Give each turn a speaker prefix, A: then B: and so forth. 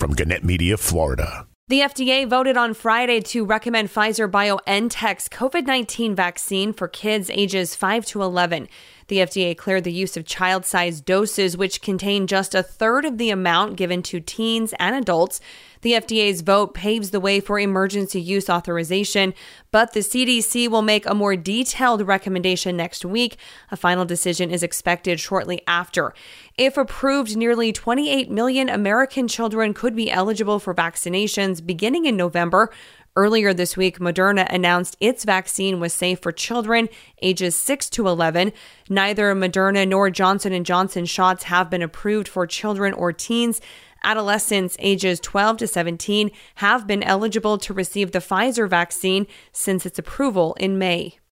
A: from Gannett Media, Florida.
B: The FDA voted on Friday to recommend Pfizer-BioNTech's COVID-19 vaccine for kids ages 5 to 11. The FDA cleared the use of child-sized doses, which contain just a third of the amount given to teens and adults. The FDA's vote paves the way for emergency use authorization, but the CDC will make a more detailed recommendation next week. A final decision is expected shortly after. If approved, nearly 28 million American children could be eligible for vaccinations beginning in November. Earlier this week, Moderna announced its vaccine was safe for children ages 6 to 11. Neither Moderna nor Johnson & Johnson shots have been approved for children or teens. Adolescents ages 12 to 17 have been eligible to receive the Pfizer vaccine since its approval in May.